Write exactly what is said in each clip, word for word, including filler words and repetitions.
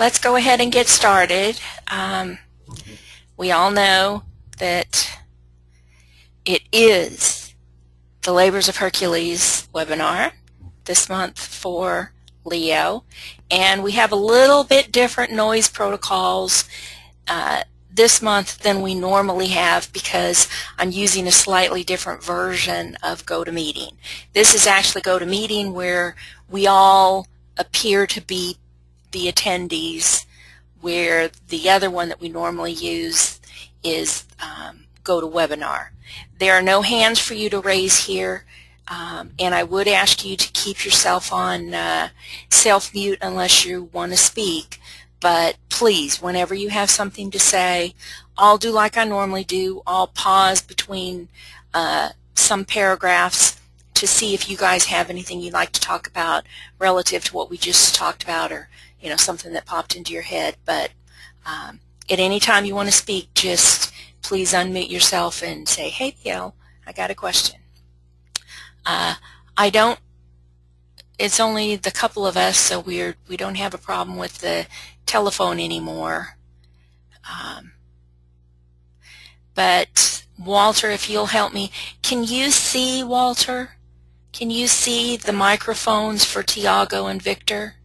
let's go ahead and get started. Um, we all know that it is the Labors of Hercules webinar this month for Leo, and we have a little bit different noise protocols uh, this month than we normally have because I'm using a slightly different version of GoToMeeting. This is actually GoToMeeting where we all appear to be the attendees, where the other one that we normally use is um, GoToWebinar. There are no hands for you to raise here, um, and I would ask you to keep yourself on uh, self-mute unless you want to speak. But please, whenever you have something to say, I'll do like I normally do. I'll pause between uh, some paragraphs to see if you guys have anything you'd like to talk about relative to what we just talked about, or you know, something that popped into your head. But um, at any time you want to speak, just please unmute yourself and say, hey, Bill, I got a question. Uh, I don't, it's only the couple of us, so we're, we don't have a problem with the telephone anymore. Um, but Walter, if you'll help me, can you see, Walter? Can you see the microphones for Tiago and Victor?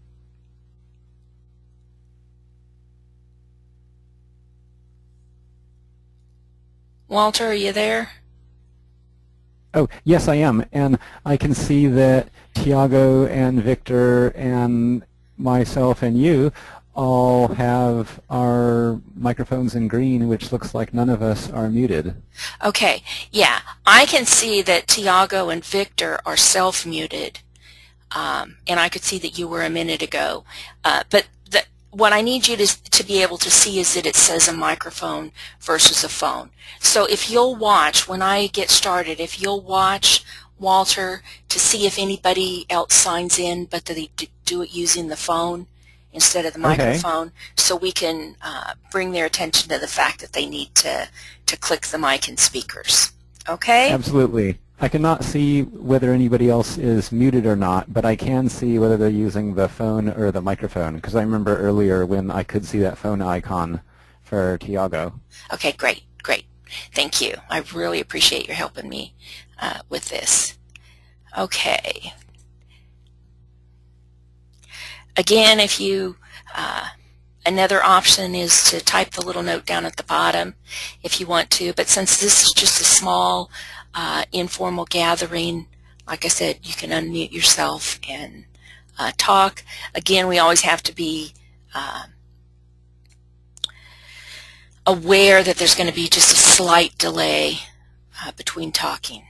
Walter, are you there? Oh, yes, I am. And I can see that Tiago and Victor and myself and you all have our microphones in green, which looks like none of us are muted. Okay, yeah. I can see that Tiago and Victor are self-muted. Um, and I could see that you were a minute ago. Uh, but the, what I need you to, to be able to see is that it says a microphone versus a phone. So if you'll watch, when I get started, if you'll watch Walter to see if anybody else signs in, but they do it using the phone instead of the microphone, okay, so we can uh, bring their attention to the fact that they need to, to click the mic and speakers. Okay? Absolutely. I cannot see whether anybody else is muted or not, but I can see whether they're using the phone or the microphone, because I remember earlier when I could see that phone icon for Tiago. Okay, great, great. Thank you. I really appreciate your helping me uh, with this. Okay. Again, if you, uh, another option is to type the little note down at the bottom if you want to, but since this is just a small uh, informal gathering, like I said, you can unmute yourself and uh, talk. Again, we always have to be uh, aware that there's going to be just a slight delay uh, between talking.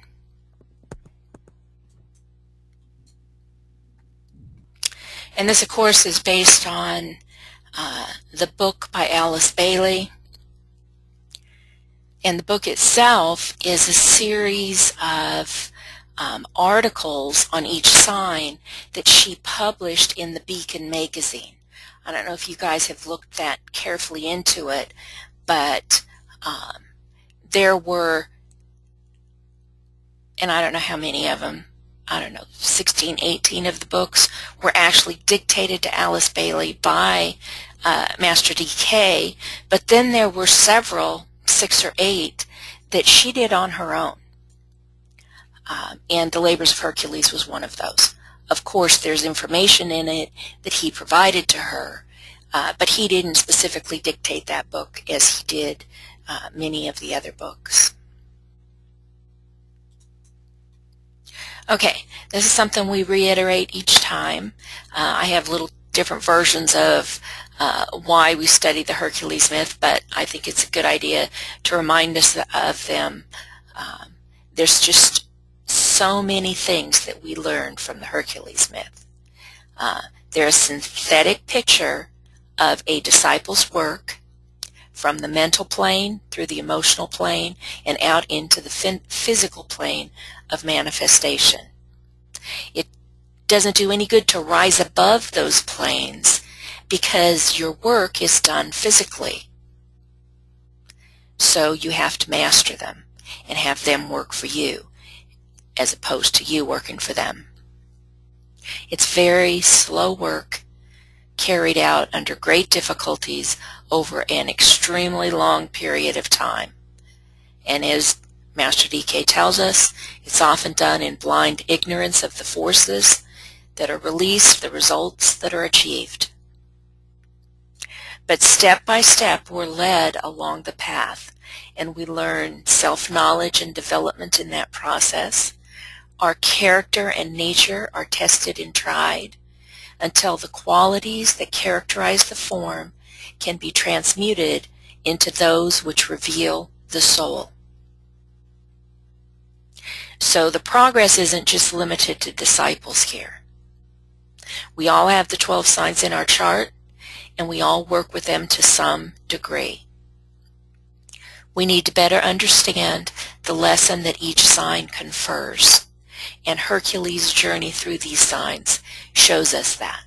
And this, of course, is based on uh, the book by Alice Bailey. And the book itself is a series of um, articles on each sign that she published in the Beacon magazine. I don't know if you guys have looked that carefully into it, but um, there were, and I don't know how many of them, I don't know, sixteen, eighteen of the books were actually dictated to Alice Bailey by uh, Master D K, but then there were several, six or eight, that she did on her own. Uh, and The Labors of Hercules was one of those. Of course, there's information in it that he provided to her, uh, but he didn't specifically dictate that book as he did uh, many of the other books. Okay, this is something we reiterate each time. Uh, I have little different versions of uh, why we study the Hercules myth, but I think it's a good idea to remind us of them. Um, there's just so many things that we learn from the Hercules myth. Uh, there's a synthetic picture of a disciple's work from the mental plane through the emotional plane and out into the physical plane of manifestation. It doesn't do any good to rise above those planes because your work is done physically. So you have to master them and have them work for you as opposed to you working for them. It's very slow work, carried out under great difficulties over an extremely long period of time. And as Master D K tells us, it's often done in blind ignorance of the forces that are released, the results that are achieved. But step by step, we're led along the path, and we learn self-knowledge and development in that process. Our character and nature are tested and tried until the qualities that characterize the form can be transmuted into those which reveal the soul. So the progress isn't just limited to disciples here. We all have the twelve signs in our chart, and we all work with them to some degree. We need to better understand the lesson that each sign confers, and Hercules' journey through these signs shows us that.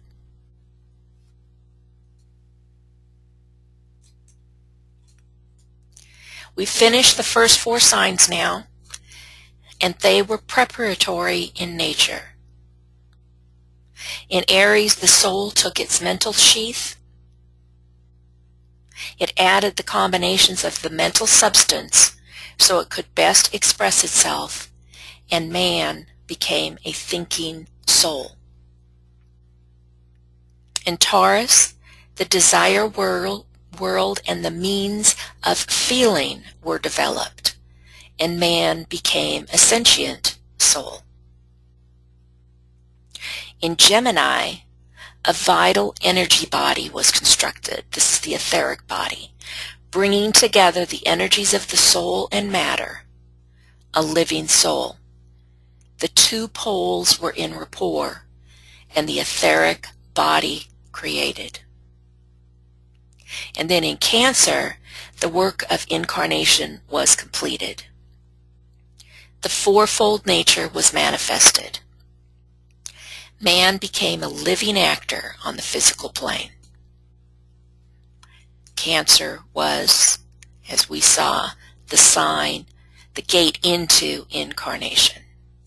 We've finished the first four signs now, and they were preparatory in nature. In Aries, the soul took its mental sheath. It added the combinations of the mental substance so it could best express itself, and man became a thinking soul. In Taurus, the desire world, world and the means of feeling were developed, and man became a sentient soul. In Gemini, a vital energy body was constructed. This is the etheric body, bringing together the energies of the soul and matter, a living soul. The two poles were in rapport, and the etheric body created. And then in Cancer, the work of incarnation was completed. The fourfold nature was manifested. Man became a living actor on the physical plane. Cancer was, as we saw, the sign, the gate into incarnation.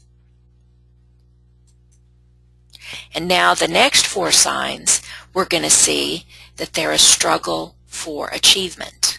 And now the next four signs, we're going to see that they're a struggle for achievement.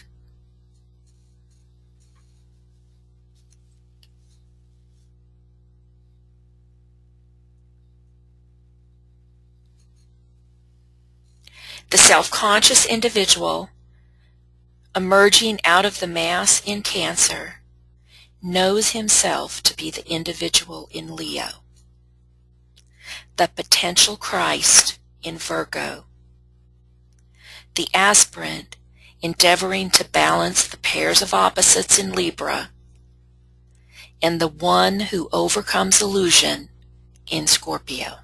The self-conscious individual, emerging out of the mass in Cancer, knows himself to be the individual in Leo. The potential Christ in Virgo. The aspirant endeavoring to balance the pairs of opposites in Libra, and the one who overcomes illusion in Scorpio.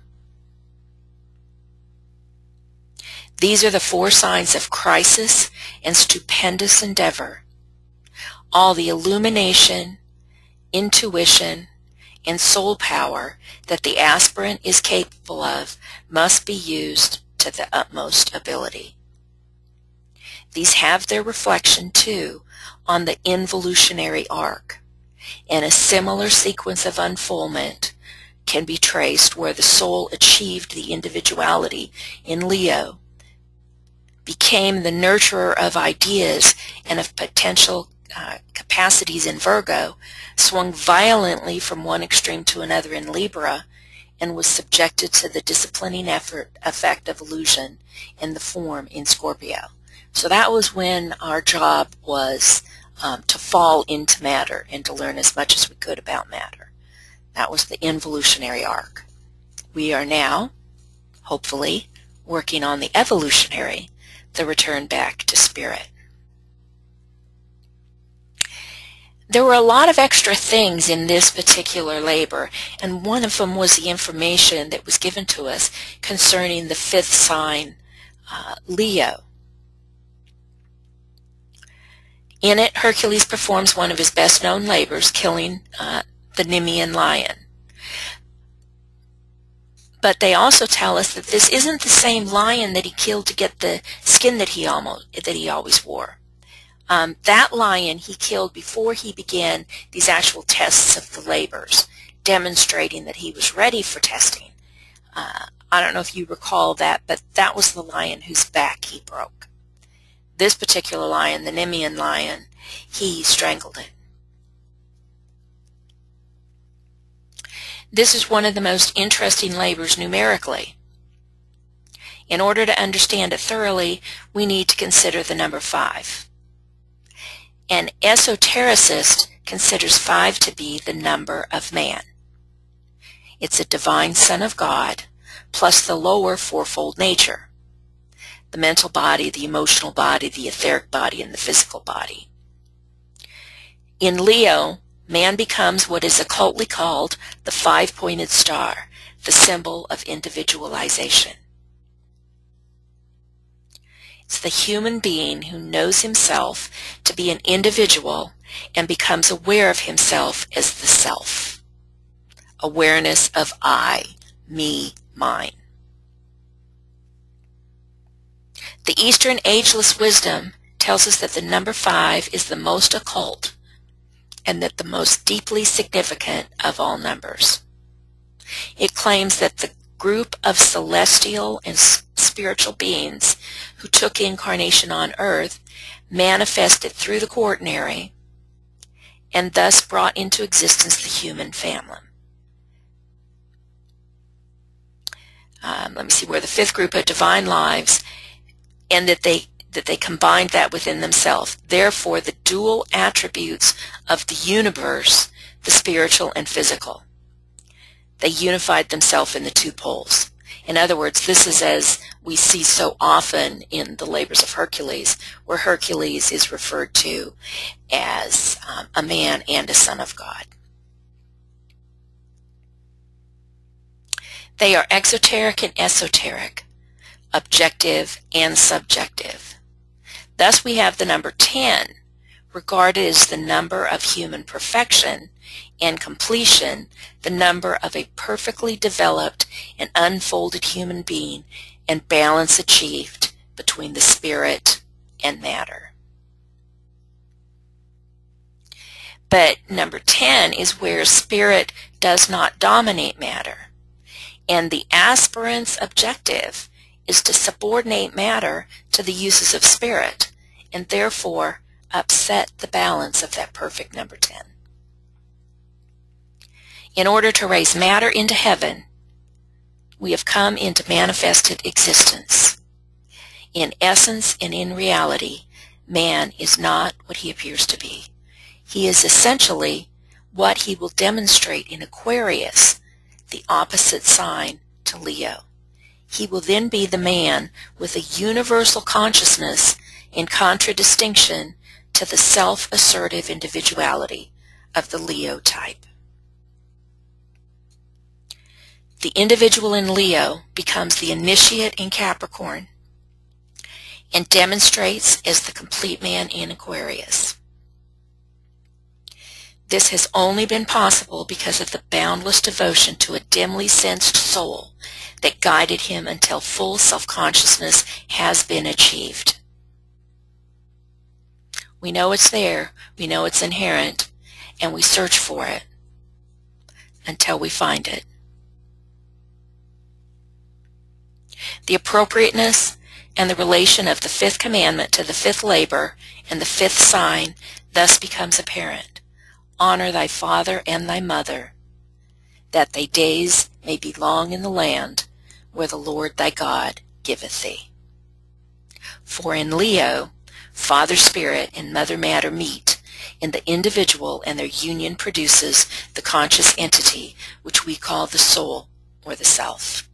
These are the four signs of crisis and stupendous endeavor. All the illumination, intuition, and soul power that the aspirant is capable of must be used to the utmost ability. These have their reflection, too, on the involutionary arc, and a similar sequence of unfoldment can be traced where the soul achieved the individuality in Leo, became the nurturer of ideas and of potential uh, capacities in Virgo, swung violently from one extreme to another in Libra, and was subjected to the disciplining effort, effect of illusion in the form in Scorpio. So that was when our job was um, to fall into matter and to learn as much as we could about matter. That was the involutionary arc. We are now, hopefully, working on the evolutionary, the return back to spirit. There were a lot of extra things in this particular labor, and one of them was the information that was given to us concerning the fifth sign, uh, Leo. In it, Hercules performs one of his best-known labors, killing uh, the Nemean lion. But they also tell us that this isn't the same lion that he killed to get the skin that he almost that he always wore. Um, that lion he killed before he began these actual tests of the labors, demonstrating that he was ready for testing. Uh, I don't know if you recall that, but that was the lion whose back he broke. This particular lion, the Nemean lion, he strangled it. This is one of the most interesting labors numerically. In order to understand it thoroughly, we need to consider the number five. An esotericist considers five to be the number of man. It's a divine Son of God, plus the lower fourfold nature: the mental body, the emotional body, the etheric body, and the physical body. In Leo, man becomes what is occultly called the five-pointed star, the symbol of individualization. It's the human being who knows himself to be an individual and becomes aware of himself as the self. Awareness of I, me, mine. The Eastern ageless wisdom tells us that the number five is the most occult and that the most deeply significant of all numbers. It claims that the group of celestial and spiritual beings who took incarnation on earth manifested through the quaternary and thus brought into existence the human family. Um, let me see, where the fifth group of divine lives, and that they that they combined that within themselves. Therefore, the dual attributes of the universe, the spiritual and physical, they unified themselves in the two poles. In other words, this is as we see so often in the labors of Hercules, where Hercules is referred to as um, a man and a son of God. They are exoteric and esoteric, objective and subjective. Thus we have the number ten, regarded as the number of human perfection and completion, the number of a perfectly developed and unfolded human being, and balance achieved between the spirit and matter. But number ten is where spirit does not dominate matter, and the aspirant's objective is to subordinate matter to the uses of spirit, and therefore upset the balance of that perfect number ten. In order to raise matter into heaven, we have come into manifested existence. In essence and in reality, man is not what he appears to be. He is essentially what he will demonstrate in Aquarius, the opposite sign to Leo. He will then be the man with a universal consciousness in contradistinction to the self-assertive individuality of the Leo type. The individual in Leo becomes the initiate in Capricorn and demonstrates as the complete man in Aquarius. This has only been possible because of the boundless devotion to a dimly sensed soul that guided him until full self-consciousness has been achieved. We know it's there, we know it's inherent, and we search for it until we find it. The appropriateness and the relation of the fifth commandment to the fifth labor and the fifth sign thus becomes apparent. Honor thy father and thy mother, that thy days may be long in the land where the Lord thy God giveth thee. For in Leo, Father Spirit and Mother Matter meet in the individual, and their union produces the conscious entity which we call the soul or the self.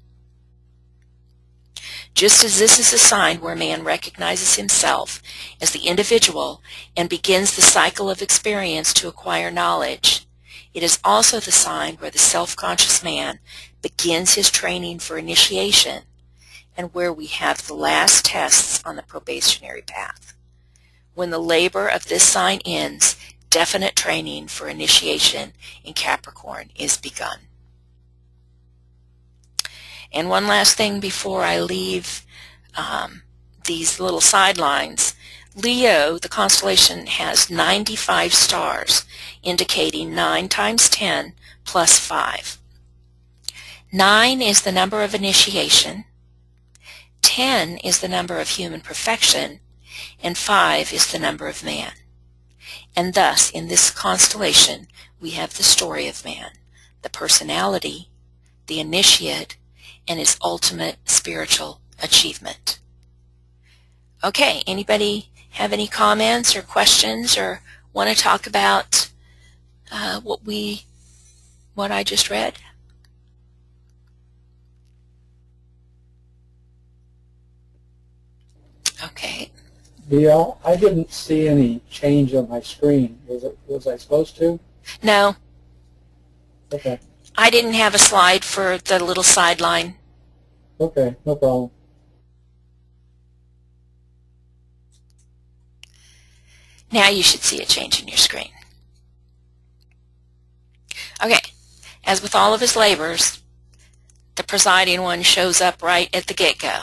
Just as this is a sign where man recognizes himself as the individual and begins the cycle of experience to acquire knowledge, it is also the sign where the self-conscious man begins his training for initiation and where we have the last tests on the probationary path. When the labor of this sign ends, definite training for initiation in Capricorn is begun. And one last thing before I leave um, these little sidelines. Leo, the constellation, has ninety-five stars, indicating nine times ten plus five. Nine is the number of initiation, ten is the number of human perfection, and five is the number of man. And thus, in this constellation, we have the story of man, the personality, the initiate, and his ultimate spiritual achievement. Okay, anybody have any comments or questions or want to talk about uh, what we, what I just read? Okay. Dale, I didn't see any change on my screen. Was it? Was I supposed to? No. Okay. I didn't have a slide for the little sideline. Okay, no problem. Now you should see a change in your screen. Okay. As with all of his labors, the presiding one shows up right at the get-go.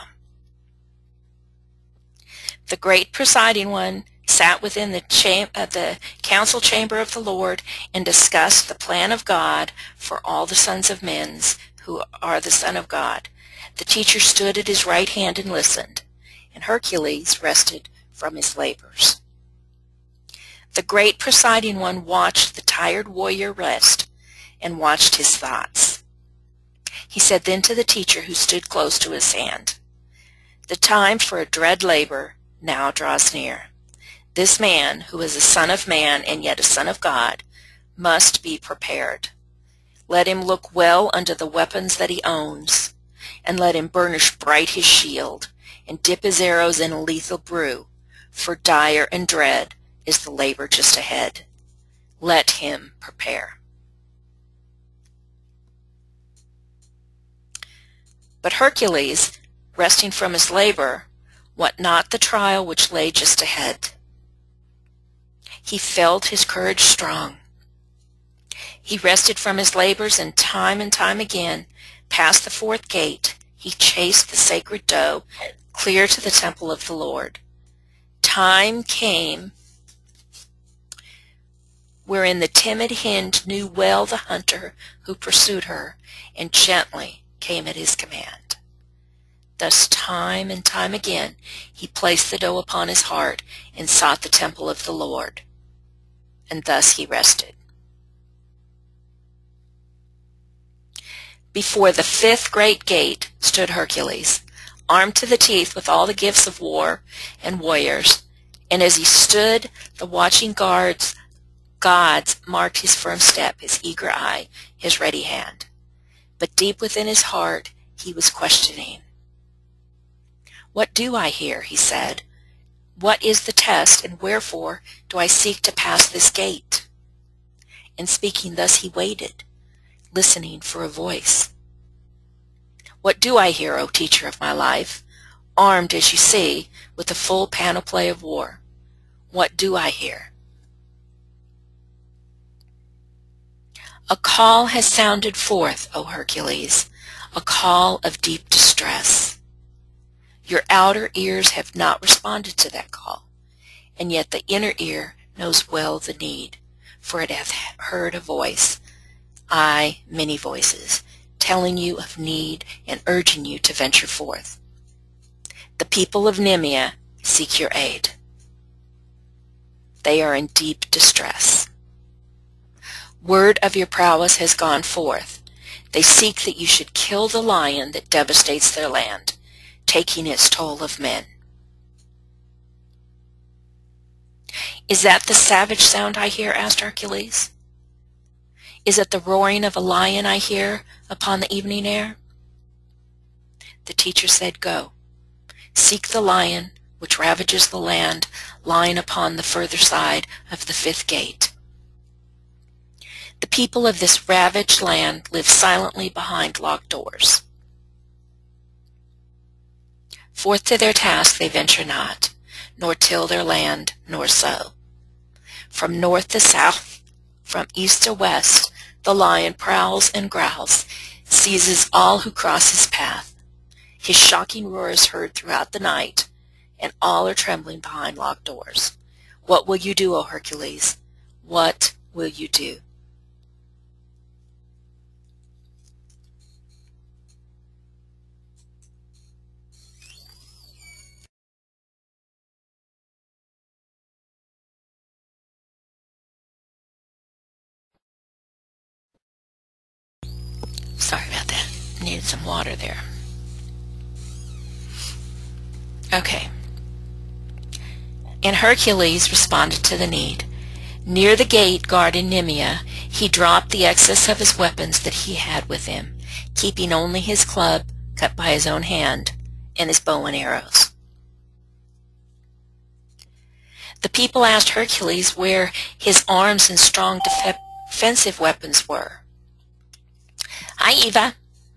The great presiding one sat within the, cham uh, the council chamber of the Lord and discussed the plan of God for all the sons of men who are the Son of God. The teacher stood at his right hand and listened, and Hercules rested from his labors. The great presiding one watched the tired warrior rest and watched his thoughts. He said then to the teacher who stood close to his hand, "The time for a dread labor now draws near. This man, who is a son of man and yet a son of God, must be prepared. Let him look well unto the weapons that he owns, and let him burnish bright his shield, and dip his arrows in a lethal brew, for dire and dread is the labor just ahead. Let him prepare." But Hercules, resting from his labor, what not the trial which lay just ahead. He felt his courage strong. He rested from his labors, and time and time again, past the fourth gate, he chased the sacred doe clear to the temple of the Lord. Time came wherein the timid hind knew well the hunter who pursued her, and gently came at his command. Thus time and time again he placed the doe upon his heart and sought the temple of the Lord. And thus he rested. Before the fifth great gate stood Hercules, armed to the teeth with all the gifts of war and warriors, and as he stood, the watching guards, gods marked his firm step, his eager eye, his ready hand. But deep within his heart he was questioning. "What do I here?" he said. "What is the test, and wherefore do I seek to pass this gate?" And speaking thus he waited, listening for a voice. "What do I here, O teacher of my life, armed, as you see, with the full panoply of war? What do I here?" A call has sounded forth, O Hercules, a call of deep distress. Your outer ears have not responded to that call, and yet the inner ear knows well the need, for it hath heard a voice, aye, many voices, telling you of need and urging you to venture forth. The people of Nemea seek your aid. They are in deep distress. Word of your prowess has gone forth. They seek that you should kill the lion that devastates their land, taking its toll of men. "Is that the savage sound I hear?" asked Hercules. "Is it the roaring of a lion I hear upon the evening air?" The teacher said, "Go, seek the lion which ravages the land lying upon the further side of the fifth gate. The people of this ravaged land live silently behind locked doors. Forth to their task they venture not, nor till their land, nor sow. From north to south, from east to west, the lion prowls and growls, seizes all who cross his path. His shocking roar is heard throughout the night, and all are trembling behind locked doors. What will you do, O Hercules? What will you do?" Sorry about that. Needed some water there. Okay. And Hercules responded to the need. Near the gate guarding Nemea, he dropped the excess of his weapons that he had with him, keeping only his club cut by his own hand and his bow and arrows. The people asked Hercules where his arms and strong def defensive weapons were. Hi, Eva.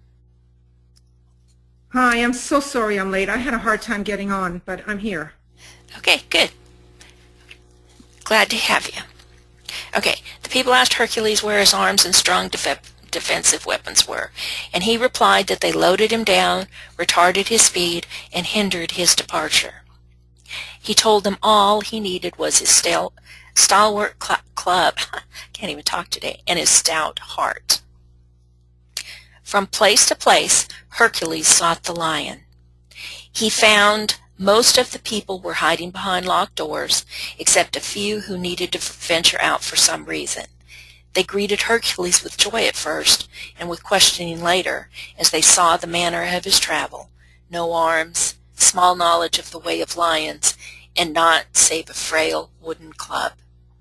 Hi, I'm so sorry I'm late. I had a hard time getting on, but I'm here. Okay, good. Glad to have you. Okay, the people asked Hercules where his arms and strong def defensive weapons were, and he replied that they loaded him down, retarded his speed, and hindered his departure. He told them all he needed was his stal stalwart cl club, can't even talk today, and his stout heart. From place to place, Hercules sought the lion. He found most of the people were hiding behind locked doors, except a few who needed to venture out for some reason. They greeted Hercules with joy at first, and with questioning later, as they saw the manner of his travel. No arms, small knowledge of the way of lions, and naught save a frail wooden club.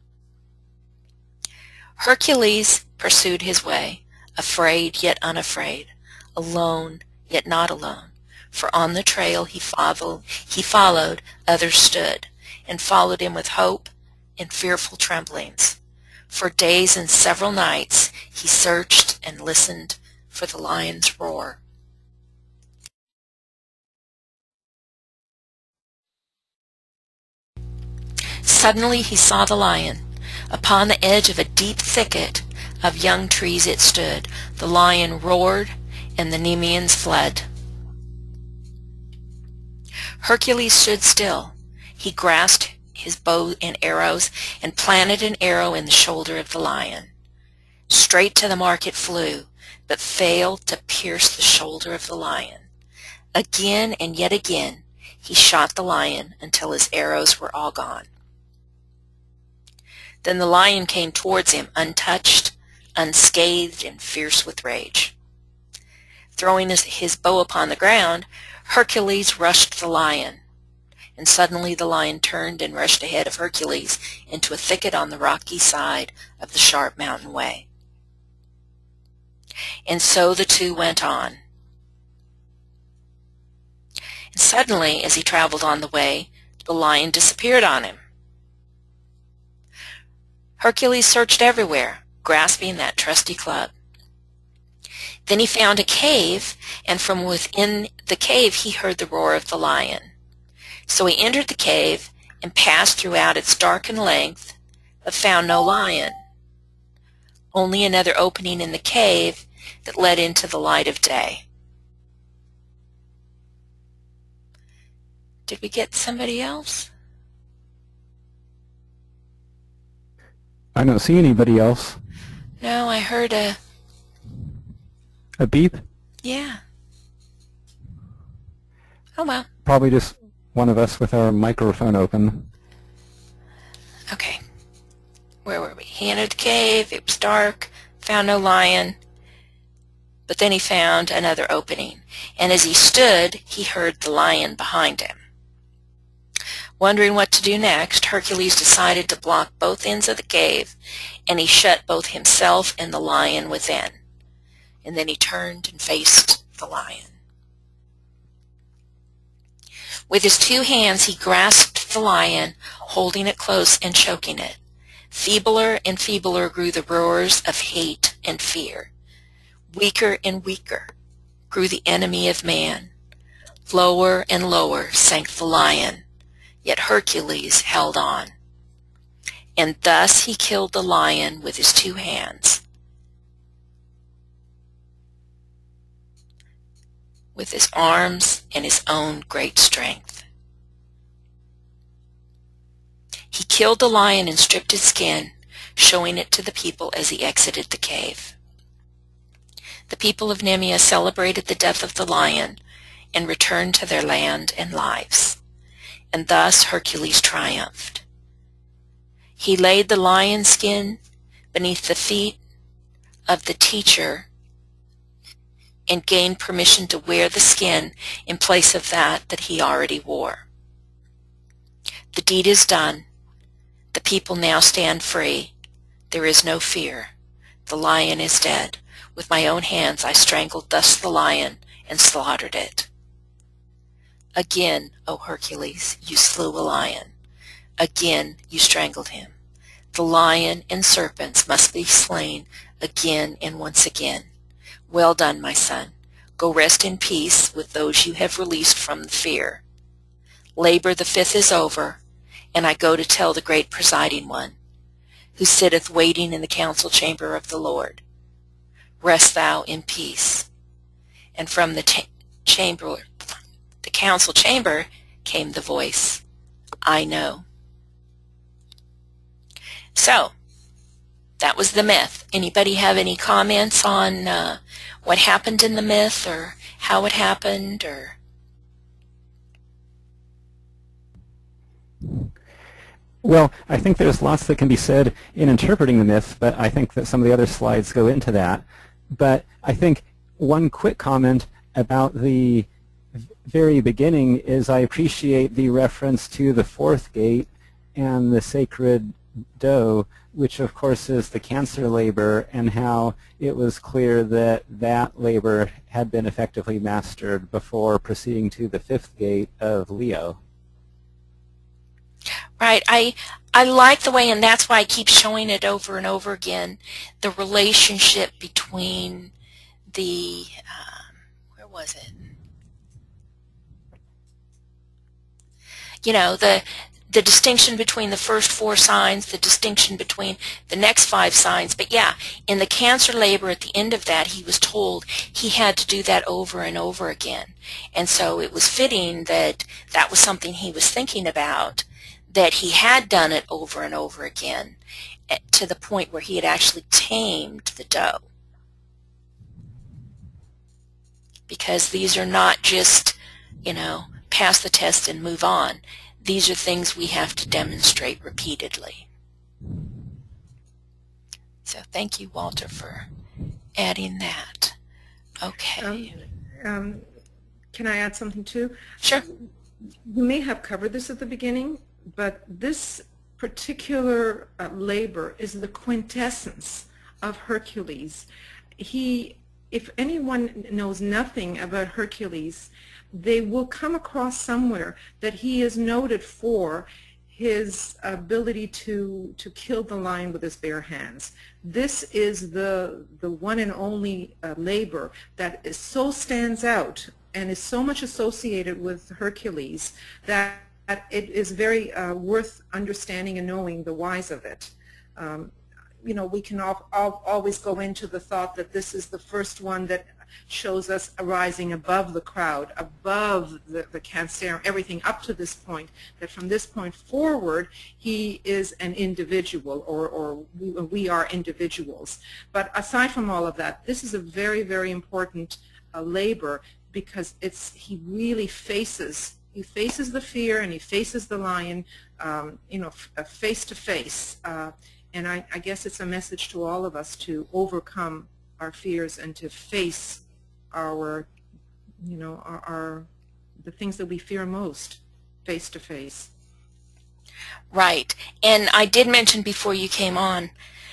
Hercules pursued his way, afraid yet unafraid, alone yet not alone. For on the trail he followed, he followed, others stood, and followed him with hope and fearful tremblings. For days and several nights he searched and listened for the lion's roar. Suddenly he saw the lion. Upon the edge of a deep thicket of young trees it stood. The lion roared, and the Nemeans fled. Hercules stood still. He grasped his bow and arrows and planted an arrow in the shoulder of the lion. Straight to the mark it flew, but failed to pierce the shoulder of the lion. Again and yet again he shot the lion until his arrows were all gone. Then the lion came towards him, untouched, unscathed, and fierce with rage. Throwing his, his bow upon the ground, Hercules rushed the lion. And suddenly the lion turned and rushed ahead of Hercules into a thicket on the rocky side of the sharp mountain way. And so the two went on. And suddenly, as he traveled on the way, the lion disappeared on him. Hercules searched everywhere, grasping that trusty club. Then he found a cave, and from within the cave he heard the roar of the lion. So he entered the cave and passed throughout its darkened length, but found no lion, only another opening in the cave that led into the light of day. Did we get somebody else? I don't see anybody else. No, I heard a... A beep? Yeah. Oh, well. Probably just one of us with our microphone open. Okay. Where were we? He entered the cave. It was dark. Found no lion. But then he found another opening. And as he stood, he heard the lion behind him. Wondering what to do next, Hercules decided to block both ends of the cave, and he shut both himself and the lion within. And then he turned and faced the lion. With his two hands he grasped the lion, holding it close and choking it. Feebler and feebler grew the roars of hate and fear. Weaker and weaker grew the enemy of man. Lower and lower sank the lion, yet Hercules held on. And thus he killed the lion with his two hands, with his arms and his own great strength. He killed the lion and stripped its skin, showing it to the people as he exited the cave. The people of Nemea celebrated the death of the lion and returned to their land and lives. And thus Hercules triumphed. He laid the lion's skin beneath the feet of the teacher and gained permission to wear the skin in place of that that he already wore. The deed is done. The people now stand free. There is no fear. The lion is dead. With my own hands I strangled thus the lion and slaughtered it. Again, O Hercules, you slew a lion. Again you strangled him. The lion and serpents must be slain again and once again. Well done, my son. Go rest in peace with those you have released from the fear. Labor the fifth is over, and I go to tell the great presiding one, who sitteth waiting in the council chamber of the Lord. Rest thou in peace. And from the cha chamber, the council chamber came the voice, I know. So, that was the myth. Anybody have any comments on uh, what happened in the myth, or how it happened, or? Well, I think there's lots that can be said in interpreting the myth, but I think that some of the other slides go into that. But I think one quick comment about the very beginning is I appreciate the reference to the fourth gate and the sacred doe, which of course is the Cancer labor, and how it was clear that that labor had been effectively mastered before proceeding to the fifth gate of Leo. Right. I I like the way, and that's why I keep showing it over and over again, the relationship between the, um, where was it? You know, the the distinction between the first four signs, the distinction between the next five signs. But yeah, in the Cancer labor at the end of that, he was told he had to do that over and over again. And so it was fitting that that was something he was thinking about, that he had done it over and over again to the point where he had actually tamed the doe. Because these are not just, you know, pass the test and move on. These are things we have to demonstrate repeatedly. So thank you, Walter, for adding that. Okay. Um, um, can I add something too? Sure. You may have covered this at the beginning, but this particular uh, labor is the quintessence of Hercules. He, if anyone knows nothing about Hercules, they will come across somewhere that he is noted for his ability to to kill the lion with his bare hands. This is the the one and only uh, labor that is so stands out and is so much associated with Hercules that it is very uh, worth understanding and knowing the whys of it. Um, you know, we can al al always go into the thought that this is the first one that shows us arising above the crowd, above the, the Cancerium, everything up to this point, that from this point forward, he is an individual, or, or we, we are individuals. But aside from all of that, this is a very, very important uh, labor, because it's he really faces He faces the fear, and he faces the lion, um, you know, f face to face. Uh, and I, I guess it's a message to all of us to overcome our fears and to face our, you know, our, our the things that we fear most, face to face. Right. And I did mention before you came on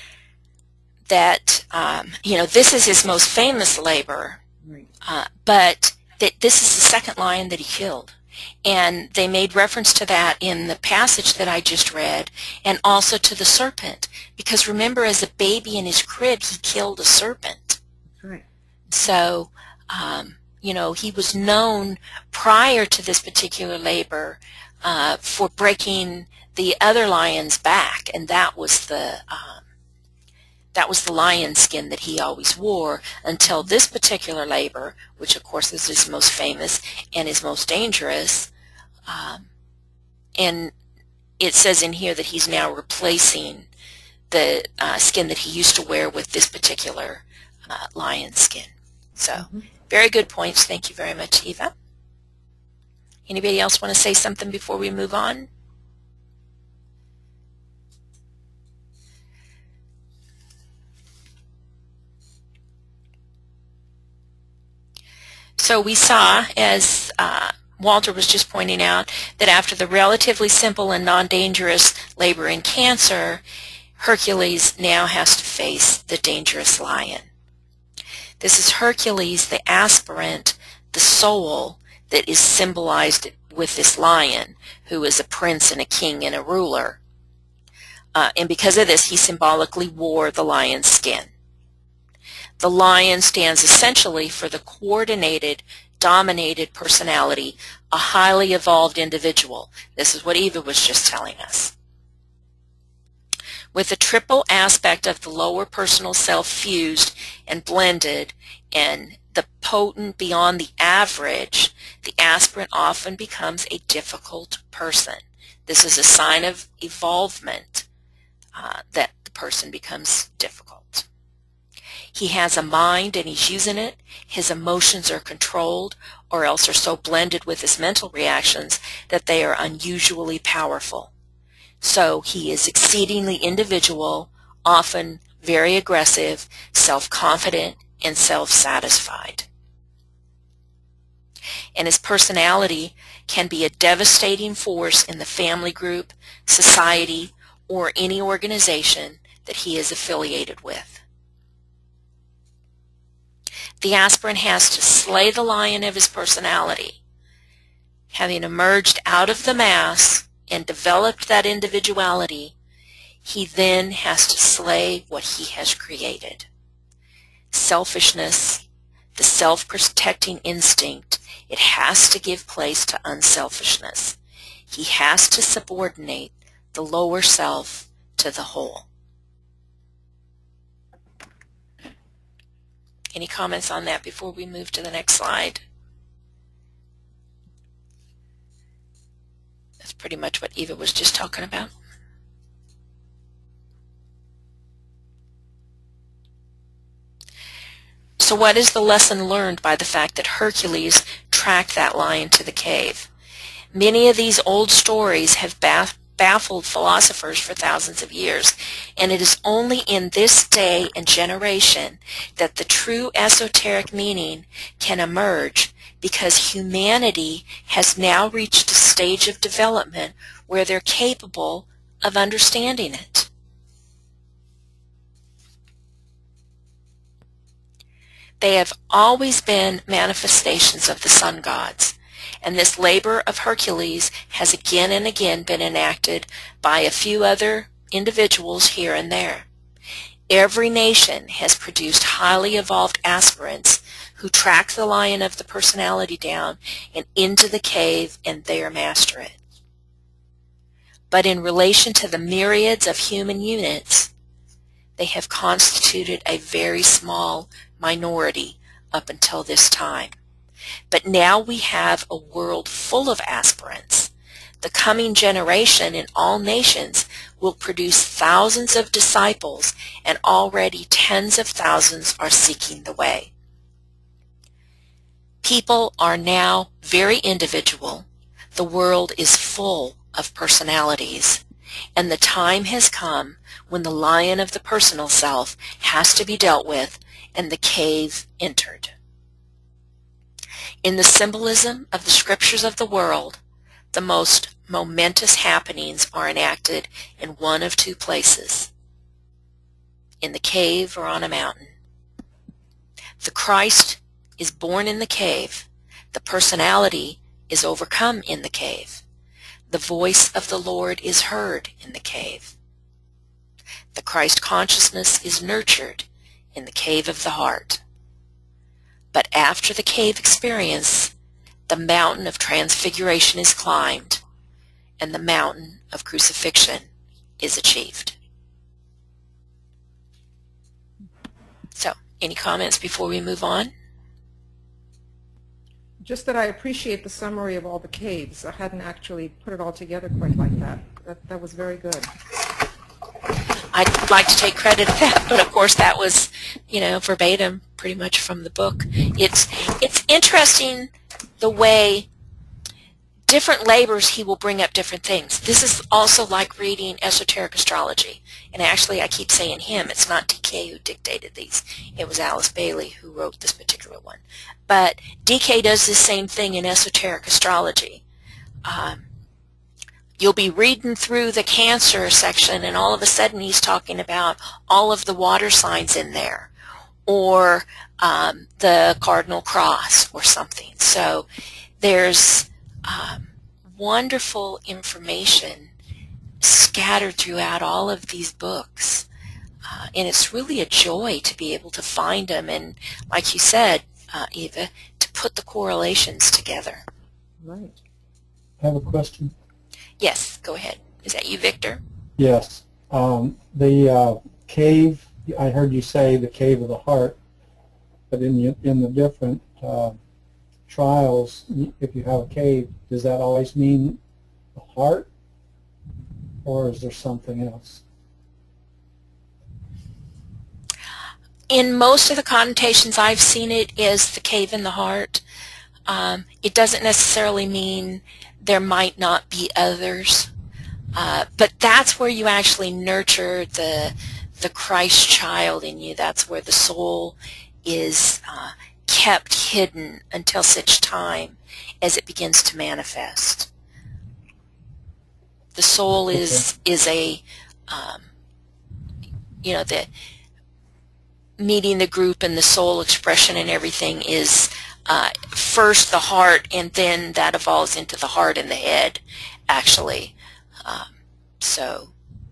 that, um, you know, this is his most famous labor, Right. uh, but that this is the second lion that he killed. And they made reference to that in the passage that I just read, and also to the serpent. Because remember, as a baby in his crib, he killed a serpent. That's right. So, um, you know, he was known prior to this particular labor uh, for breaking the other lion's back, and that was the um, that was the lion skin that he always wore until this particular labor, which of course is his most famous and his most dangerous. Um, and it says in here that he's now replacing the uh, skin that he used to wear with this particular uh, lion skin. So, mm-hmm. Very good points. Thank you very much, Eva. Anybody else want to say something before we move on? So we saw, as uh, Walter was just pointing out, that after the relatively simple and non-dangerous labor in cancer, Hercules now has to face the dangerous lion. This is Hercules, the aspirant, the soul that is symbolized with this lion, who is a prince and a king and a ruler. Uh, and because of this, he symbolically wore the lion's skin. The lion stands essentially for the coordinated, dominated personality, a highly evolved individual. This is what Eva was just telling us. With the triple aspect of the lower personal self fused and blended and the potent beyond the average, the aspirant often becomes a difficult person. This is a sign of evolvement, uh, that the person becomes difficult. He has a mind and he's using it. His emotions are controlled or else are so blended with his mental reactions that they are unusually powerful. So he is exceedingly individual, often very aggressive, self-confident, and self-satisfied. And his personality can be a devastating force in the family group, society, or any organization that he is affiliated with. The aspirant has to slay the lion of his personality. Having emerged out of the mass and developed that individuality, he then has to slay what he has created. Selfishness, the self-protecting instinct, it has to give place to unselfishness. He has to subordinate the lower self to the whole. Any comments on that before we move to the next slide? That's pretty much what Eva was just talking about. So what is the lesson learned by the fact that Hercules tracked that lion to the cave? Many of these old stories have baff baffled philosophers for thousands of years, and it is only in this day and generation that the true esoteric meaning can emerge, because humanity has now reached a stage of development where they're capable of understanding it. They have always been manifestations of the sun gods, and this labor of Hercules has again and again been enacted by a few other individuals here and there. Every nation has produced highly evolved aspirants who track the lion of the personality down and into the cave and there master it. But in relation to the myriads of human units, they have constituted a very small minority up until this time. But now we have a world full of aspirants. The coming generation in all nations will produce thousands of disciples, and already tens of thousands are seeking the way. People are now very individual. The world is full of personalities, and the time has come when the lion of the personal self has to be dealt with and the cave entered. In the symbolism of the scriptures of the world, the most momentous happenings are enacted in one of two places, in the cave or on a mountain. The Christ is born in the cave. The personality is overcome in the cave. The voice of the Lord is heard in the cave. The Christ consciousness is nurtured in the cave of the heart. But after the cave experience, the mountain of transfiguration is climbed, and the mountain of crucifixion is achieved. So, any comments before we move on? Just that I appreciate the summary of all the caves. I hadn't actually put it all together quite like that. That, that was very good. I'd like to take credit for that, but of course that was, you know, verbatim pretty much from the book. It's, it's interesting the way different labors, he will bring up different things. This is also like reading esoteric astrology. And actually, I keep saying him. It's not D K who dictated these. It was Alice Bailey who wrote this particular one. But D K does the same thing in esoteric astrology. Um, you'll be reading through the Cancer section, and all of a sudden he's talking about all of the water signs in there, or um, the cardinal cross or something. So there's um, wonderful information scattered throughout all of these books. Uh, and it's really a joy to be able to find them and, like you said, uh, Eva, to put the correlations together. Right. I have a question. Yes, go ahead. Is that you, Victor? Yes. Um, the uh, cave, I heard you say the cave of the heart, but in, the, in the different uh, trials, if you have a cave, does that always mean the heart, or is there something else? In most of the connotations I've seen, it is the cave in the heart. Um, it doesn't necessarily mean there might not be others, uh, but that's where you actually nurture the the Christ child in you. That's where the soul is uh, kept hidden until such time as it begins to manifest. The soul is is a um, you know, the meeting the group and the soul expression and everything is uh, first the heart, and then that evolves into the heart and the head, actually. Um, so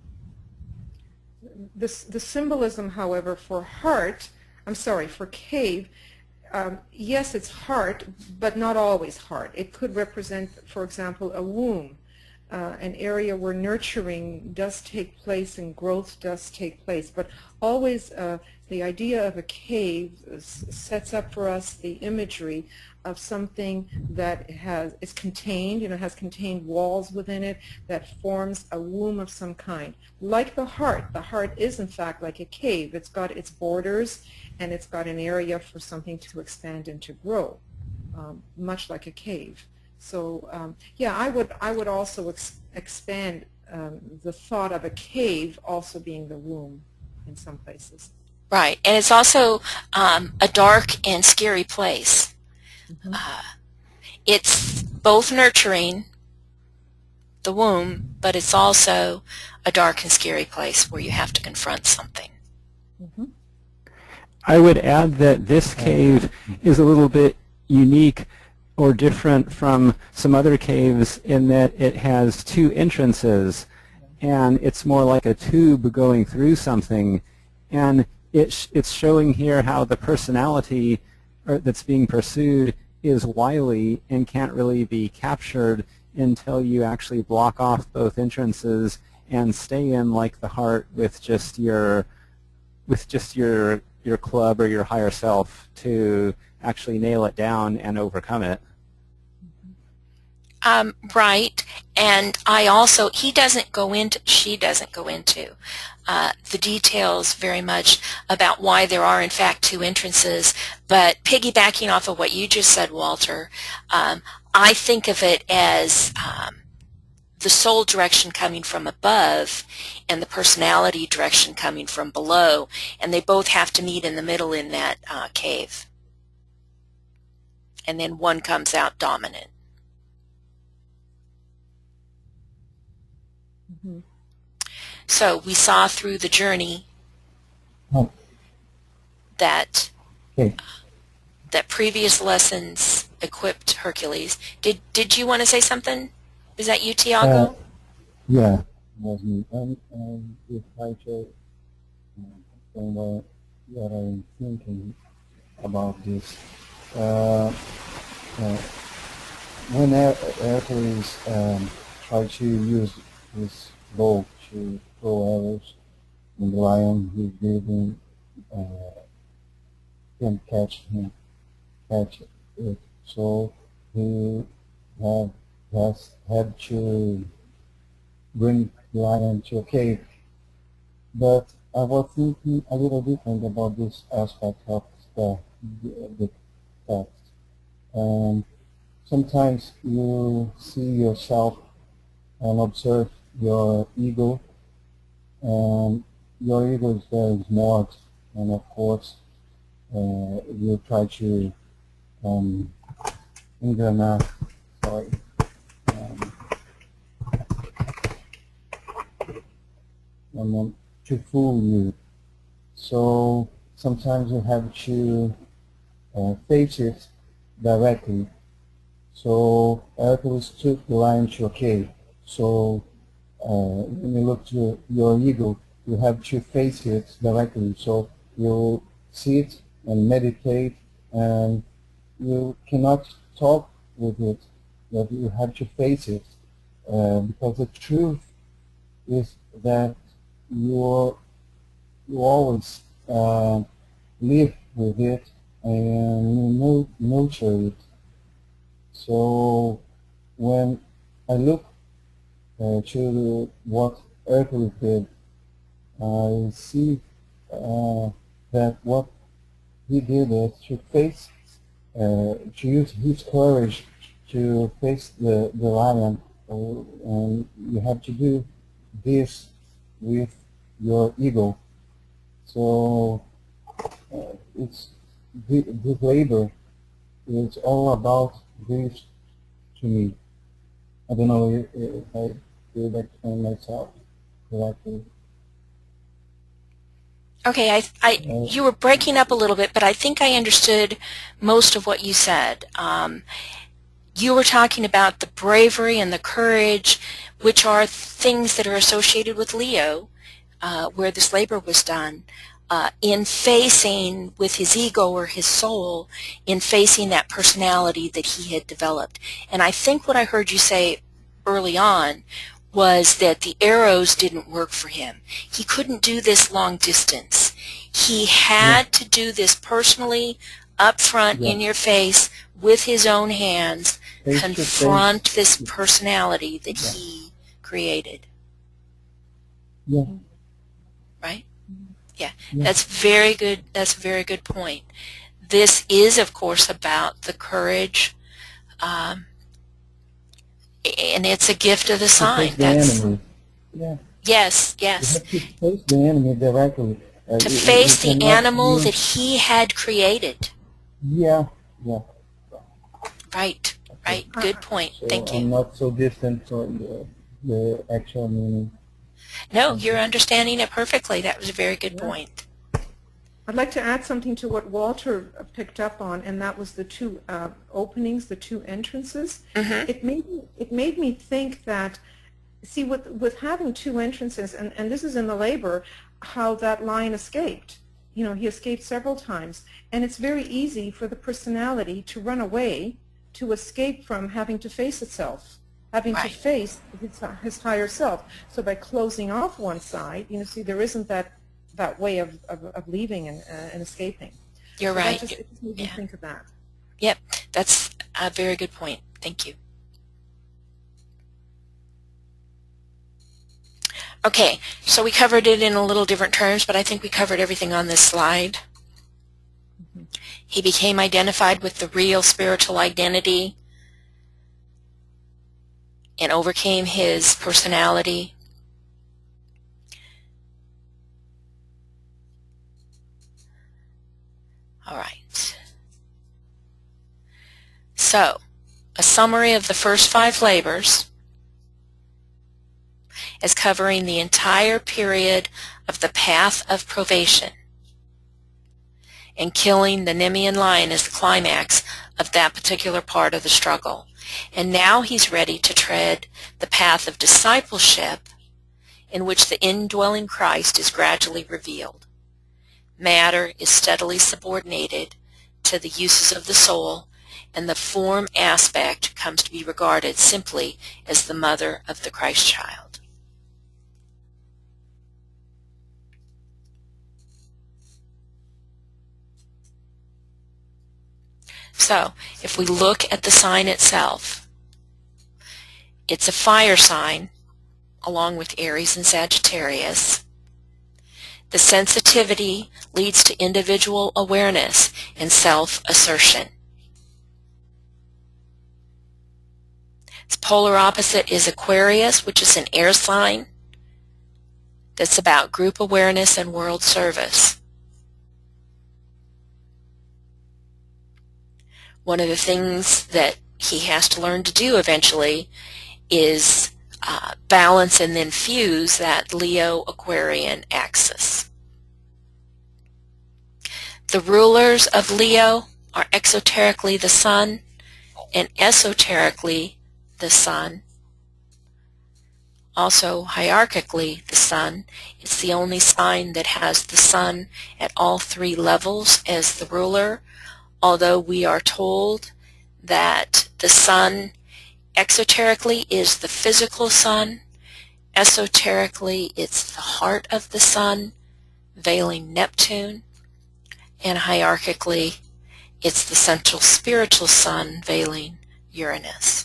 This, the symbolism, however, for heart, I'm sorry, for cave, um, yes, it's heart, but not always heart. It could represent, for example, a womb, uh, an area where nurturing does take place and growth does take place. But always uh, the idea of a cave sets up for us the imagery of something that has is contained, you know, has contained walls within it that forms a womb of some kind. Like the heart, the heart is in fact like a cave. It's got its borders and it's got an area for something to expand and to grow, um, much like a cave. So um, yeah, I would I would also ex expand um, the thought of a cave also being the womb in some places. right, and it's also um, a dark and scary place. Mm-hmm. Uh, it's both nurturing, the womb, but it's also a dark and scary place where you have to confront something. Mm-hmm. I would add that this cave is a little bit unique or different from some other caves in that it has two entrances, and it's more like a tube going through something, and it sh it's showing here how the personality or, that's being pursued is wily and can't really be captured until you actually block off both entrances and stay in like the heart with just your with just your your club or your higher self to actually nail it down and overcome it. Um, right, and I also, he doesn't go into, she doesn't go into uh, the details very much about why there are in fact two entrances, but piggybacking off of what you just said, Walter, um, I think of it as um, the soul direction coming from above and the personality direction coming from below, and they both have to meet in the middle in that uh, cave, and then one comes out dominant. Mm-hmm. So we saw through the journey Oh. that Okay. that previous lessons equipped Hercules. Did did you want to say something? Is that you, Tiago? Uh, yeah, it was me. And, and if I should explain what, what I'm thinking about this. Uh, uh, when Her Hercules um, tried to use his bow to throw arrows, and the lion he didn't uh, can catch him, catch it. So he had has had to bring the lion to a cave. But I was thinking a little different about this aspect of the the, the text. Um, sometimes you see yourself and observe your ego, and your ego is very smart, and of course uh, you try to um, enganar, sorry, um, um, to fool you. So sometimes you have to uh, face it directly. So Hercules took the lion to a cave. So uh, when you look to your ego, you have to face it directly. So you sit and meditate, and you cannot talk with it, but you have to face it, uh, because the truth is that you you always uh, live with it and you nurture it. So when I look uh, to what Hercules did, I see uh, that what he did is to face, uh, to use his courage to face the, the lion, uh, and you have to do this with your ego. So uh, it's this labor is all about this to me. I don't know if, if I did explain myself correctly. Okay, I, I, you were breaking up a little bit, but I think I understood most of what you said. Um, you were talking about the bravery and the courage, which are things that are associated with Leo, uh, where this labor was done, uh, in facing with his ego or his soul, in facing that personality that he had developed. And I think what I heard you say early on was that the arrows didn't work for him. He couldn't do this long distance. He had yeah. to do this personally, up front, yeah. in your face, with his own hands, face confront this personality that yeah. he created. Yeah. Right? Yeah. yeah. That's very good. That's a very good point. This is, of course, about the courage, um, and it's a gift of the sign. To face the enemy. Yeah. Yes, yes. You have to face the enemy directly. Uh, to you, face you the animal that he had created. Yeah, yeah. Right, right. Good point. So Thank you. I'm not so distant from the, the actual meaning. No, you're understanding it perfectly. That was a very good yeah. point. I'd like to add something to what Walter picked up on, and that was the two uh, openings, the two entrances. Mm-hmm. It made me, it made me think that, see, with with having two entrances, and, and this is in the labor, how that lion escaped. You know, he escaped several times, and it's very easy for the personality to run away, to escape from having to face itself, having right. to face his, his higher self. So by closing off one side, you know, see, there isn't that that way of, of, of leaving and, uh, and escaping. You're so right. Just, it just made me yeah. think of that. Yep, that's a very good point. Thank you. Okay, so we covered it in a little different terms, but I think we covered everything on this slide. Mm-hmm. He became identified with the real spiritual identity and overcame his personality. All right. So, a summary of the first five labors is covering the entire period of the path of probation, and killing the Nemean lion is the climax of that particular part of the struggle. And now he's ready to tread the path of discipleship, in which the indwelling Christ is gradually revealed. Matter is steadily subordinated to the uses of the soul, and the form aspect comes to be regarded simply as the mother of the Christ child. So, if we look at the sign itself, it's a fire sign, along with Aries and Sagittarius. The sensitivity leads to individual awareness and self-assertion. Its polar opposite is Aquarius, which is an air sign that's about group awareness and world service. One of the things that he has to learn to do eventually is uh, balance and then fuse that Leo-Aquarian axis. The rulers of Leo are exoterically the Sun and esoterically the Sun. Also, hierarchically, the Sun. It's the only sign that has the Sun at all three levels as the ruler, although we are told that the Sun exoterically is the physical Sun, esoterically it's the heart of the Sun, veiling Neptune, and hierarchically it's the central spiritual Sun, veiling Uranus.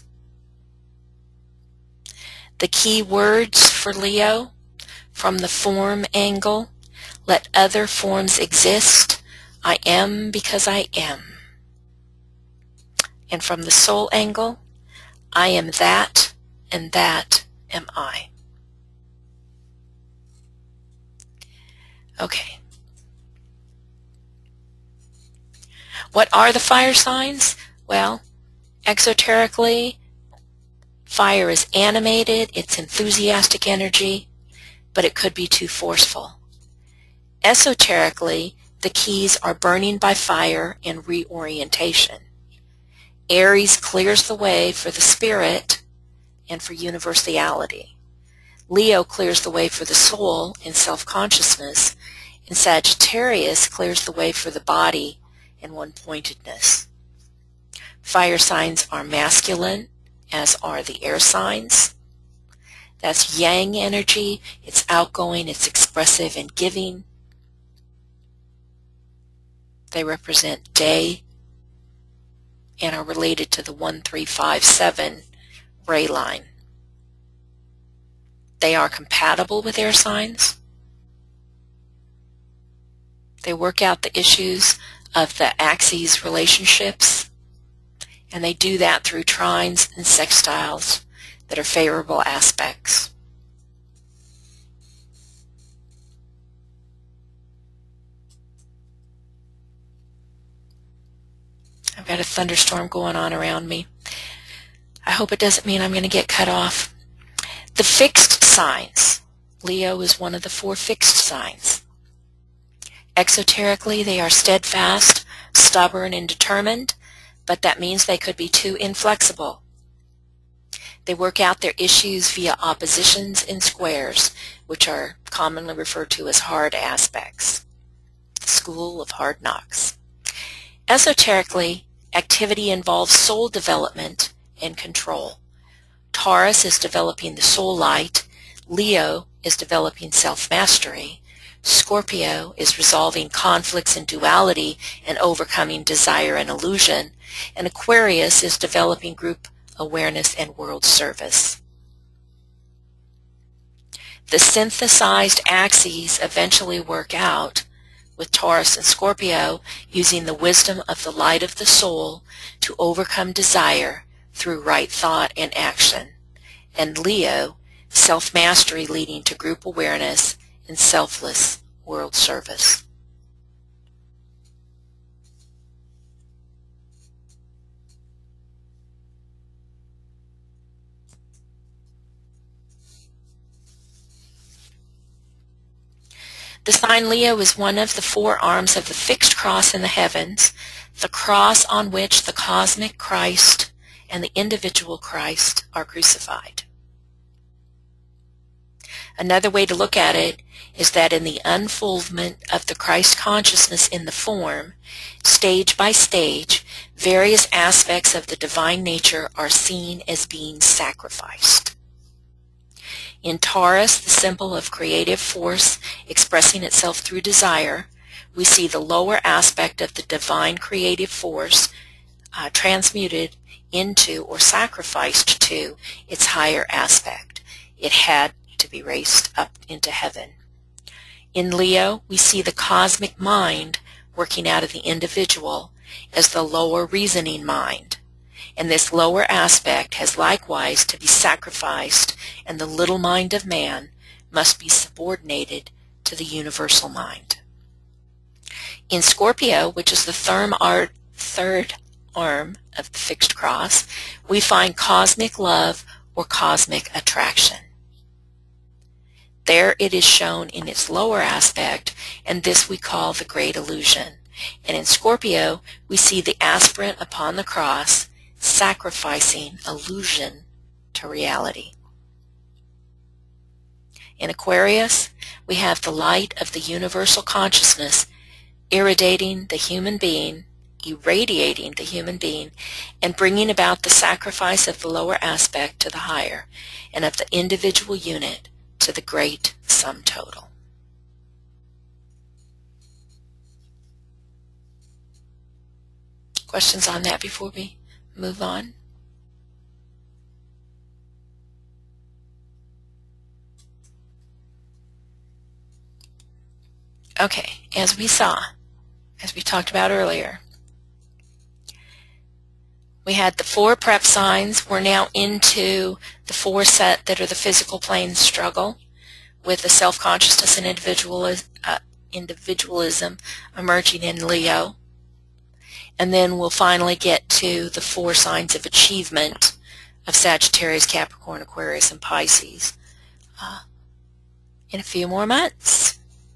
The key words for Leo from the form angle: let other forms exist, I am because I am. And from the soul angle, I am that, and that am I. Okay. What are the fire signs? Well, exoterically, fire is animated, it's enthusiastic energy, but it could be too forceful. Esoterically, the keys are burning by fire and reorientation. Aries clears the way for the spirit and for universality. Leo clears the way for the soul and self-consciousness, and Sagittarius clears the way for the body and one-pointedness. Fire signs are masculine, as are the air signs. That's yang energy. It's outgoing, it's expressive and giving. They represent day and are related to the one three five seven ray line. They are compatible with air signs. They work out the issues of the axes relationships, and they do that through trines and sextiles that are favorable aspects. I've got a thunderstorm going on around me. I hope it doesn't mean I'm going to get cut off. The fixed signs. Leo is one of the four fixed signs. Exoterically, they are steadfast, stubborn, and determined, but that means they could be too inflexible. They work out their issues via oppositions and squares, which are commonly referred to as hard aspects. The school of hard knocks. Esoterically, activity involves soul development and control. Taurus is developing the soul light. Leo is developing self-mastery. Scorpio is resolving conflicts and duality and overcoming desire and illusion. And Aquarius is developing group awareness and world service. The synthesized axes eventually work out with Taurus and Scorpio using the wisdom of the light of the soul to overcome desire through right thought and action. And Leo, self-mastery leading to group awareness and selfless world service. The sign Leo is one of the four arms of the fixed cross in the heavens, the cross on which the cosmic Christ and the individual Christ are crucified. Another way to look at it is that in the unfoldment of the Christ consciousness in the form, stage by stage, various aspects of the divine nature are seen as being sacrificed. In Taurus, the symbol of creative force expressing itself through desire, we see the lower aspect of the divine creative force uh, transmuted into or sacrificed to its higher aspect. It had to be raised up into heaven. In Leo, we see the cosmic mind working out of the individual as the lower reasoning mind, and this lower aspect has likewise to be sacrificed, and the little mind of man must be subordinated to the universal mind. In Scorpio, which is the third, art, third arm of the fixed cross, we find cosmic love or cosmic attraction. There it is shown in its lower aspect, and this we call the great illusion. And in Scorpio, we see the aspirant upon the cross sacrificing illusion to reality. In Aquarius, we have the light of the universal consciousness irradiating the human being, irradiating the human being, and bringing about the sacrifice of the lower aspect to the higher, and of the individual unit to the great sum total. Questions on that before we move on? Okay, as we saw, as we talked about earlier, we had the four prep signs. We're now into the four set that are the physical plane struggle, with the self-consciousness and individualism, uh, individualism emerging in Leo. And then we'll finally get to the four signs of achievement of Sagittarius, Capricorn, Aquarius, and Pisces uh, in a few more months.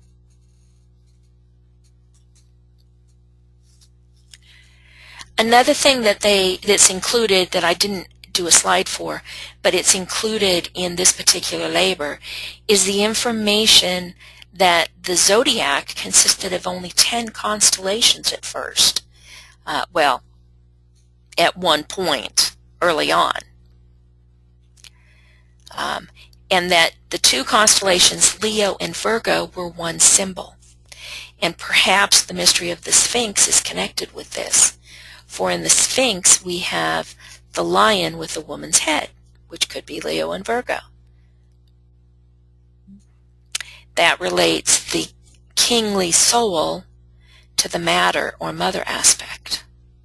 Another thing that they that's included that I didn't do a slide for, but it's included in this particular labor, is the information that the zodiac consisted of only ten constellations at first. Uh, well, at one point early on. Um, and that the two constellations, Leo and Virgo, were one symbol. And perhaps the mystery of the Sphinx is connected with this. For in the Sphinx, we have the lion with a woman's head, which could be Leo and Virgo. That relates the kingly soul to the matter or mother aspect.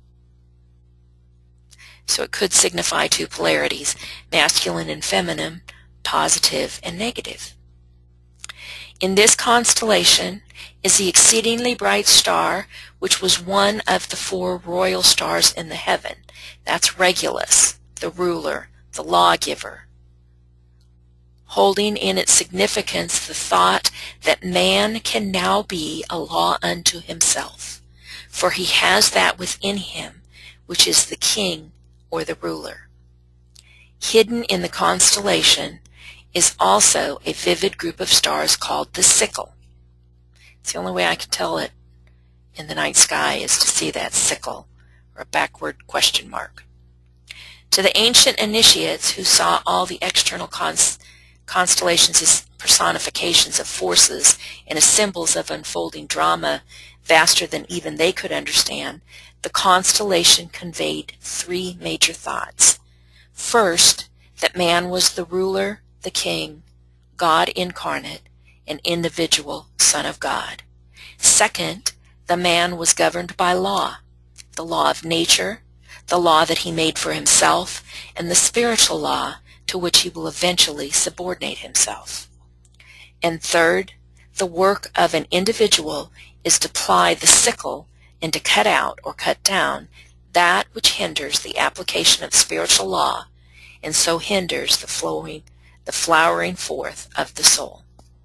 So it could signify two polarities, masculine and feminine, positive and negative. In this constellation is the exceedingly bright star, which was one of the four royal stars in the heaven. That's Regulus, the ruler, the lawgiver, holding in its significance the thought that man can now be a law unto himself, for he has that within him, which is the king or the ruler. Hidden in the constellation is also a vivid group of stars called the sickle. It's the only way I can tell it in the night sky is to see that sickle, or a backward question mark. To the ancient initiates who saw all the external cons constellations as personifications of forces and as symbols of unfolding drama vaster than even they could understand, the constellation conveyed three major thoughts. First, that man was the ruler, the king, God incarnate, an individual Son of God. Second, the man was governed by law, the law of nature, the law that he made for himself, and the spiritual law to which he will eventually subordinate himself. And third, the work of an individual is to ply the sickle and to cut out or cut down that which hinders the application of spiritual law, and so hinders the flowing, the flowering forth of the soul.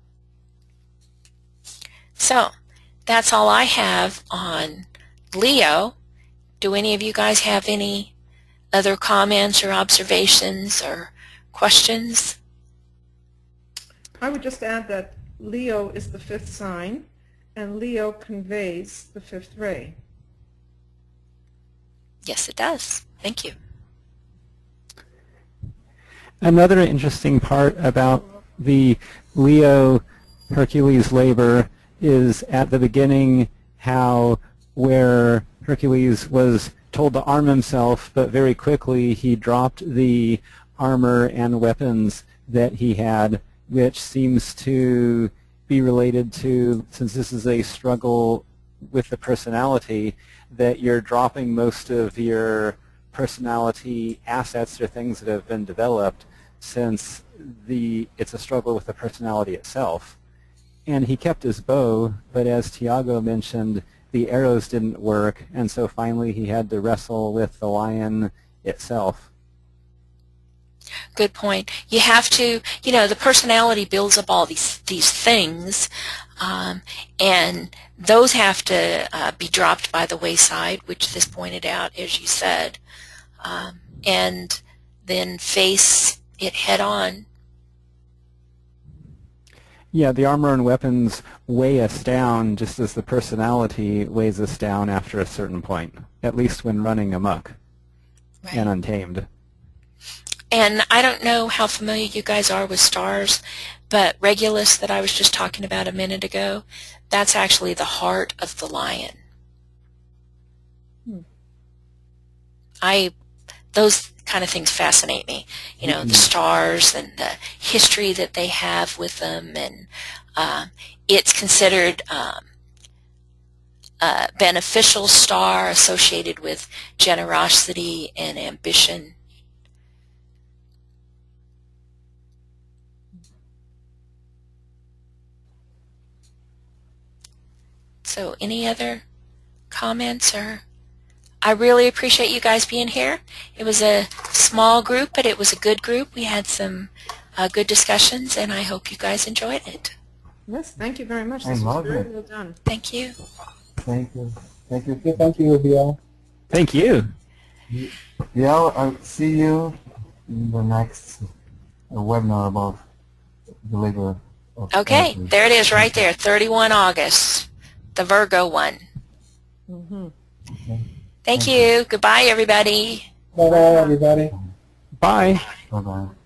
So, that's all I have on Leo. Do any of you guys have any other comments or observations or questions? I would just add that Leo is the fifth sign, and Leo conveys the fifth ray. Yes, it does. Thank you. Another interesting part about the Leo Hercules labor is at the beginning how where Hercules was told to arm himself, but very quickly he dropped the armor and weapons that he had, which seems to be related to, since this is a struggle with the personality, that you're dropping most of your personality assets or things that have been developed, since the it's a struggle with the personality itself. And he kept his bow, but as Tiago mentioned, the arrows didn't work, and so finally he had to wrestle with the lion itself. Good point. You have to, you know, the personality builds up all these these things, um, and those have to uh, be dropped by the wayside, which this pointed out, as you said, um, and then face it head on. Yeah, the armor and weapons weigh us down just as the personality weighs us down after a certain point, at least when running amok Right. and untamed. And I don't know how familiar you guys are with stars, but Regulus that I was just talking about a minute ago, that's actually the heart of the lion. Hmm. I, those kind of things fascinate me. You know, the stars and the history that they have with them, and uh, it's considered um, a beneficial star associated with generosity and ambition. So any other comments? Or I really appreciate you guys being here. It was a small group, but it was a good group. We had some uh, good discussions, and I hope you guys enjoyed it. Yes, thank you very much. I This was love very it. well done. Thank you. Thank you. Thank you. Yeah, thank you, Biel. Thank you. Yeah, I'll see you in the next uh, webinar about the labor of Okay, Hercules. there it is right there, thirty-first of August, the Virgo one. Mm-hmm. Thank you. Goodbye, everybody. Bye-bye, everybody. Bye. Bye-bye.